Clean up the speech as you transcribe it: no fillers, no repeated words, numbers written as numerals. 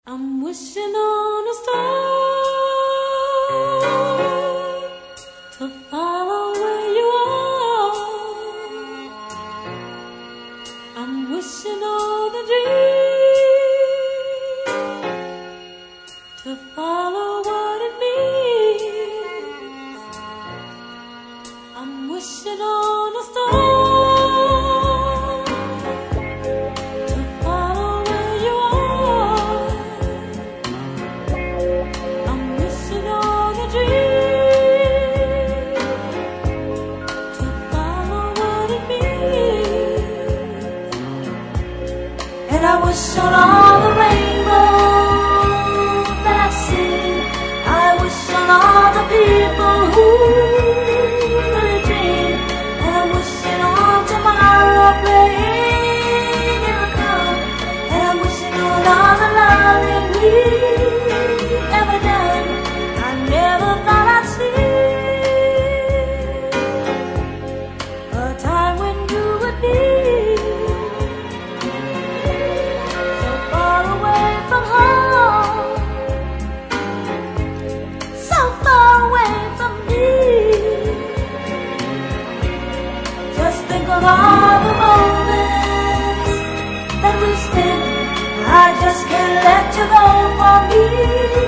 I'm wishing on a star to follow where you are. I'm wishing on a dream to follow what it means. I'm wishing on a star. And I wish on all the rainbows that I've seen. I wish on all the people who really dream. And I'm wishing on tomorrow playing in the come. And I'm wishing on all the loving we've ever done. I never thought I'd see a time when you would be of all the moments that we spent. I just can't let you go for me.